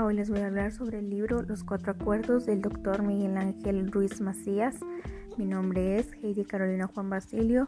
Hola, hoy les voy a hablar sobre el libro Los Cuatro Acuerdos del Dr. Miguel Ángel Ruiz Macías. Mi nombre es Heidi Carolina Juan Basilio,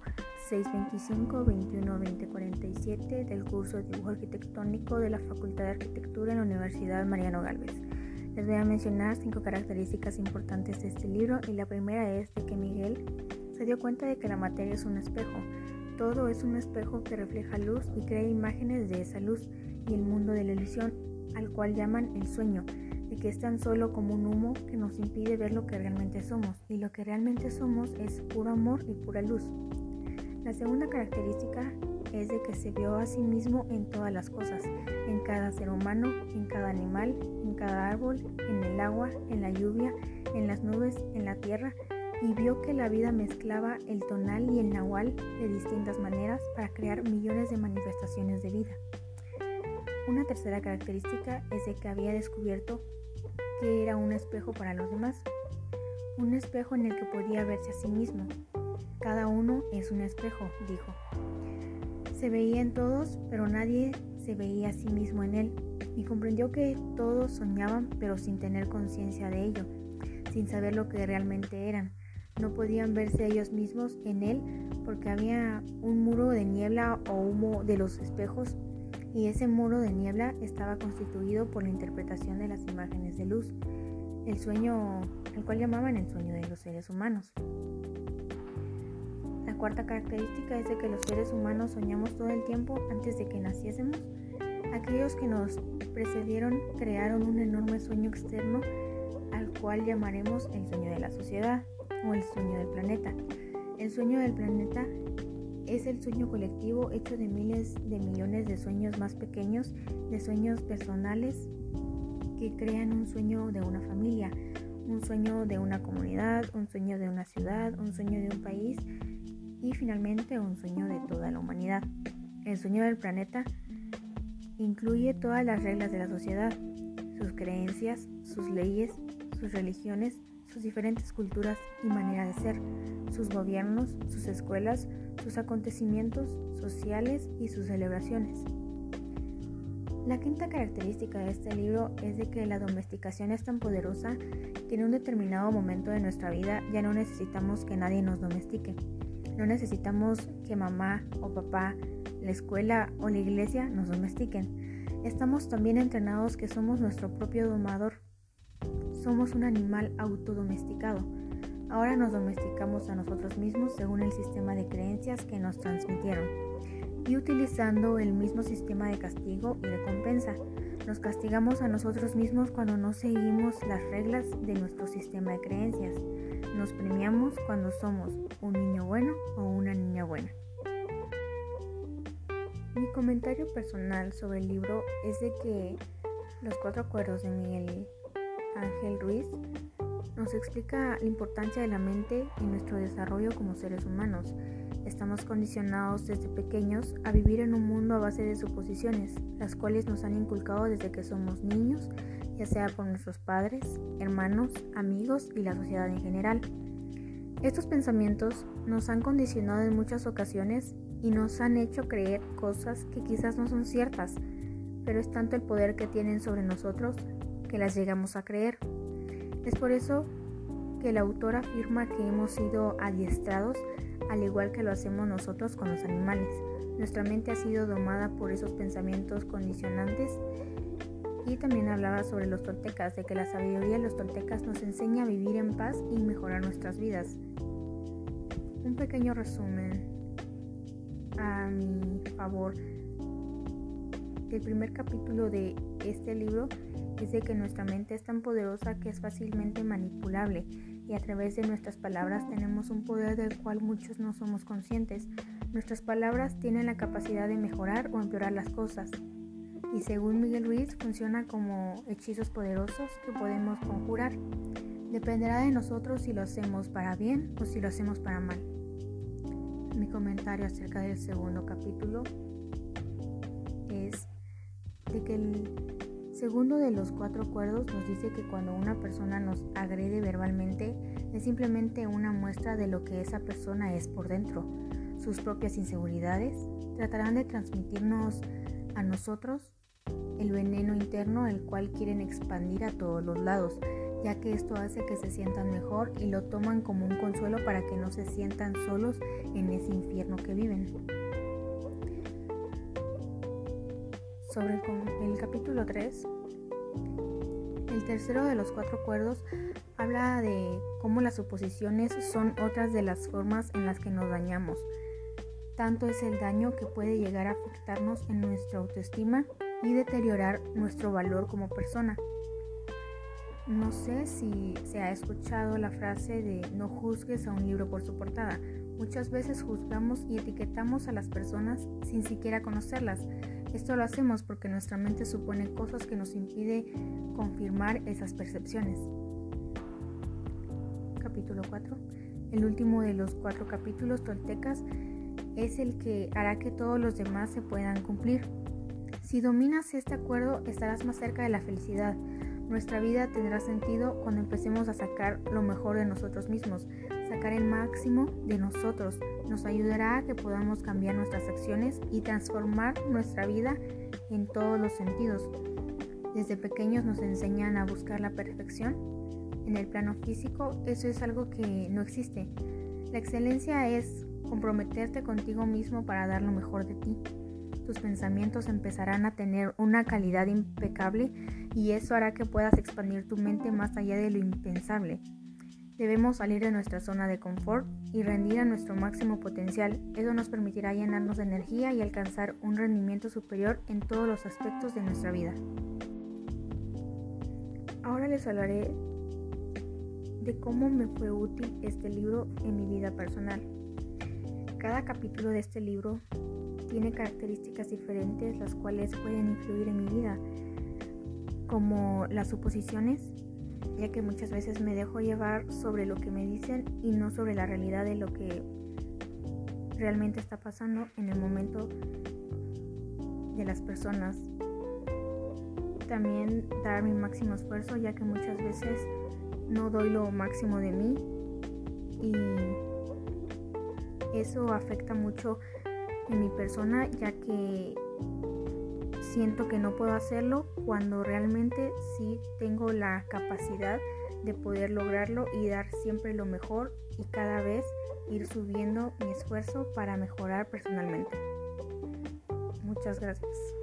625-21-2047 del curso de Dibujo Arquitectónico de la Facultad de Arquitectura en la Universidad Mariano Gálvez. Les voy a mencionar 5 características importantes de este libro y la primera es de que Miguel se dio cuenta de que la materia es un espejo. Todo es un espejo que refleja luz y crea imágenes de esa luz y el mundo de la ilusión, al cual llaman el sueño, de que es tan solo como un humo que nos impide ver lo que realmente somos, y lo que realmente somos es puro amor y pura luz. La segunda característica es de que se vio a sí mismo en todas las cosas, en cada ser humano, en cada animal, en cada árbol, en el agua, en la lluvia, en las nubes, en la tierra, y vio que la vida mezclaba el tonal y el nahual de distintas maneras para crear millones de manifestaciones de vida. Una tercera característica es de que había descubierto que era un espejo para los demás, un espejo en el que podía verse a sí mismo. Cada uno es un espejo, dijo. Se veía en todos, pero nadie se veía a sí mismo en él, y comprendió que todos soñaban, pero sin tener conciencia de ello, sin saber lo que realmente eran. No podían verse ellos mismos en él porque había un muro de niebla o humo de los espejos, y ese muro de niebla estaba constituido por la interpretación de las imágenes de luz, el sueño, el cual llamaban el sueño de los seres humanos. La cuarta característica es de que los seres humanos soñamos todo el tiempo antes de que naciésemos. Aquellos que nos precedieron crearon un enorme sueño externo al cual llamaremos el sueño de la sociedad o el sueño del planeta. El sueño del planeta es el sueño colectivo hecho de miles de millones de sueños más pequeños, de sueños personales que crean un sueño de una familia, un sueño de una comunidad, un sueño de una ciudad, un sueño de un país y finalmente un sueño de toda la humanidad. El sueño del planeta incluye todas las reglas de la sociedad, sus creencias, sus leyes, sus religiones, sus diferentes culturas y manera de ser, sus gobiernos, sus escuelas, sus acontecimientos sociales y sus celebraciones. La quinta característica de este libro es de que la domesticación es tan poderosa que en un determinado momento de nuestra vida ya no necesitamos que nadie nos domestique. No necesitamos que mamá o papá, la escuela o la iglesia nos domestiquen. Estamos tan bien entrenados que somos nuestro propio domador. Somos un animal autodomesticado. Ahora nos domesticamos a nosotros mismos según el sistema de creencias que nos transmitieron y utilizando el mismo sistema de castigo y recompensa. Nos castigamos a nosotros mismos cuando no seguimos las reglas de nuestro sistema de creencias. Nos premiamos cuando somos un niño bueno o una niña buena. Mi comentario personal sobre el libro es de que Los Cuatro Acuerdos de Miguel Ángel Ruiz nos explica la importancia de la mente en nuestro desarrollo como seres humanos. Estamos condicionados desde pequeños a vivir en un mundo a base de suposiciones, las cuales nos han inculcado desde que somos niños, ya sea por nuestros padres, hermanos, amigos y la sociedad en general. Estos pensamientos nos han condicionado en muchas ocasiones y nos han hecho creer cosas que quizás no son ciertas, pero es tanto el poder que tienen sobre nosotros que las llegamos a creer. Es por eso que el autor afirma que hemos sido adiestrados al igual que lo hacemos nosotros con los animales. Nuestra mente ha sido domada por esos pensamientos condicionantes. Y también hablaba sobre los toltecas, de que la sabiduría de los toltecas nos enseña a vivir en paz y mejorar nuestras vidas. Un pequeño resumen a mi favor. El primer capítulo de este libro es de que nuestra mente es tan poderosa que es fácilmente manipulable y a través de nuestras palabras tenemos un poder del cual muchos no somos conscientes. Nuestras palabras tienen la capacidad de mejorar o empeorar las cosas y según Miguel Ruiz funciona como hechizos poderosos que podemos conjurar. Dependerá de nosotros si lo hacemos para bien o si lo hacemos para mal. Mi comentario acerca del segundo capítulo es de que el segundo de los 4 acuerdos nos dice que cuando una persona nos agrede verbalmente es simplemente una muestra de lo que esa persona es por dentro. Sus propias inseguridades tratarán de transmitirnos a nosotros el veneno interno el cual quieren expandir a todos los lados, ya que esto hace que se sientan mejor y lo toman como un consuelo para que no se sientan solos en ese infierno que viven. Sobre el capítulo 3, el tercero de los 4 acuerdos habla de cómo las suposiciones son otras de las formas en las que nos dañamos. Tanto es el daño que puede llegar a afectarnos en nuestra autoestima y deteriorar nuestro valor como persona. No sé si se ha escuchado la frase de no juzgues a un libro por su portada. Muchas veces juzgamos y etiquetamos a las personas sin siquiera conocerlas. Esto lo hacemos porque nuestra mente supone cosas que nos impide confirmar esas percepciones. Capítulo 4. El último de los 4 capítulos toltecas es el que hará que todos los demás se puedan cumplir. Si dominas este acuerdo, estarás más cerca de la felicidad. Nuestra vida tendrá sentido cuando empecemos a sacar lo mejor de nosotros mismos. Sacar el máximo de nosotros nos ayudará a que podamos cambiar nuestras acciones y transformar nuestra vida en todos los sentidos. Desde pequeños nos enseñan a buscar la perfección. En el plano físico, eso es algo que no existe. La excelencia es comprometerte contigo mismo para dar lo mejor de ti. Tus pensamientos empezarán a tener una calidad impecable y eso hará que puedas expandir tu mente más allá de lo impensable. Debemos salir de nuestra zona de confort y rendir a nuestro máximo potencial. Eso nos permitirá llenarnos de energía y alcanzar un rendimiento superior en todos los aspectos de nuestra vida. Ahora les hablaré de cómo me fue útil este libro en mi vida personal. Cada capítulo de este libro tiene características diferentes las cuales pueden influir en mi vida, como las suposiciones, ya que muchas veces me dejo llevar sobre lo que me dicen y no sobre la realidad de lo que realmente está pasando en el momento de las personas. También dar mi máximo esfuerzo, ya que muchas veces no doy lo máximo de mí y eso afecta mucho en mi persona, ya que siento que no puedo hacerlo cuando realmente sí tengo la capacidad de poder lograrlo y dar siempre lo mejor y cada vez ir subiendo mi esfuerzo para mejorar personalmente. Muchas gracias.